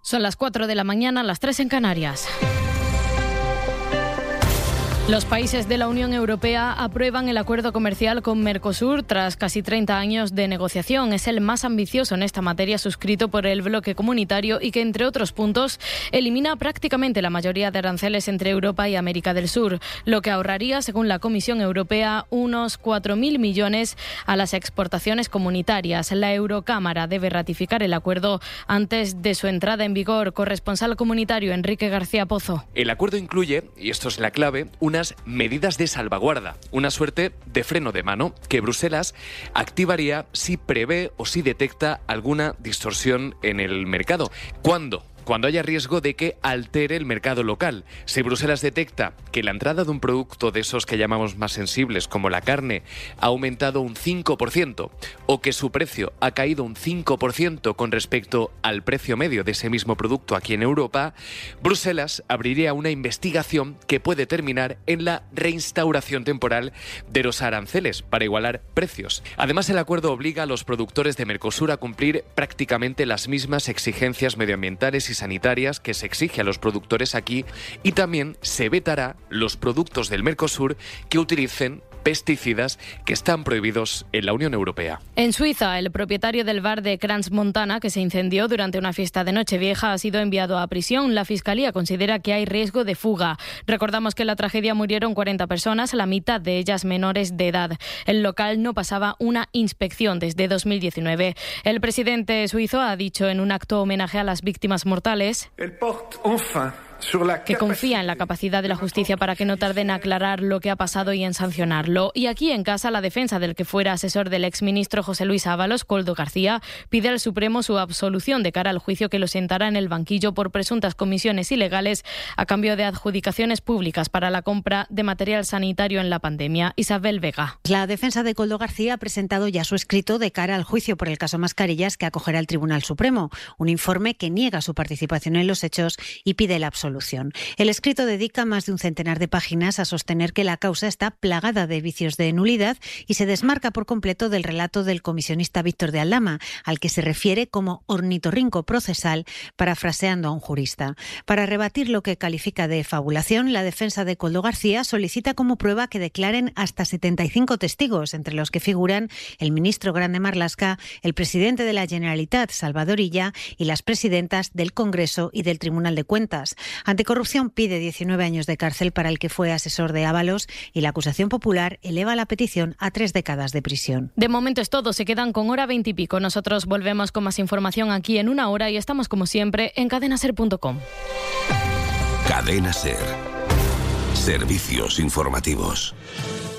Son las 4 de la mañana, las 3 en Canarias. Los países de la Unión Europea aprueban el acuerdo comercial con Mercosur tras casi 30 años de negociación. Es el más ambicioso en esta materia suscrito por el bloque comunitario y que, entre otros puntos, elimina prácticamente la mayoría de aranceles entre Europa y América del Sur, lo que ahorraría, según la Comisión Europea, unos 4.000 millones a las exportaciones comunitarias. La Eurocámara debe ratificar el acuerdo antes de su entrada en vigor. Corresponsal comunitario Enrique García Pozo. El acuerdo incluye, y esto es la clave, unas medidas de salvaguarda, una suerte de freno de mano que Bruselas activaría si prevé o si detecta alguna distorsión en el mercado. ¿Cuándo? Cuando haya riesgo de que altere el mercado local. Si Bruselas detecta que la entrada de un producto de esos que llamamos más sensibles, como la carne, ha aumentado un 5% o que su precio ha caído un 5% con respecto al precio medio de ese mismo producto aquí en Europa, Bruselas abriría una investigación que puede terminar en la reinstauración temporal de los aranceles para igualar precios. Además, el acuerdo obliga a los productores de Mercosur a cumplir prácticamente las mismas exigencias medioambientales y sanitarias que se exige a los productores aquí, y también se vetará los productos del Mercosur que utilicen pesticidas que están prohibidos en la Unión Europea. En Suiza, el propietario del bar de Crans-Montana, que se incendió durante una fiesta de Nochevieja, ha sido enviado a prisión. La Fiscalía considera que hay riesgo de fuga. Recordamos que en la tragedia murieron 40 personas, la mitad de ellas menores de edad. El local no pasaba una inspección desde 2019. El presidente suizo ha dicho en un acto homenaje a las víctimas mortales que confía en la capacidad de la justicia para que no tarde en aclarar lo que ha pasado y en sancionarlo. Y aquí en casa, la defensa del que fuera asesor del exministro José Luis Ábalos, Koldo García, pide al Supremo su absolución de cara al juicio que lo sentará en el banquillo por presuntas comisiones ilegales a cambio de adjudicaciones públicas para la compra de material sanitario en la pandemia. Isabel Vega. La defensa de Koldo García ha presentado ya su escrito de cara al juicio por el caso Mascarillas que acogerá el Tribunal Supremo, un informe que niega su participación en los hechos y pide la absolución. El escrito dedica más de un centenar de páginas a sostener que la causa está plagada de vicios de nulidad y se desmarca por completo del relato del comisionista Víctor de Aldama, al que se refiere como ornitorrinco procesal, parafraseando a un jurista. Para rebatir lo que califica de fabulación, la defensa de Koldo García solicita como prueba que declaren hasta 75 testigos, entre los que figuran el ministro Grande Marlaska, el presidente de la Generalitat, Salvador Illa, y las presidentas del Congreso y del Tribunal de Cuentas. Anticorrupción pide 19 años de cárcel para el que fue asesor de Ábalos y la acusación popular eleva la petición a 3 décadas de prisión. De momento es todo, se quedan con hora 20 y pico. Nosotros volvemos con más información aquí en una hora y estamos como siempre en cadenaser.com. Cadena Ser. Servicios informativos.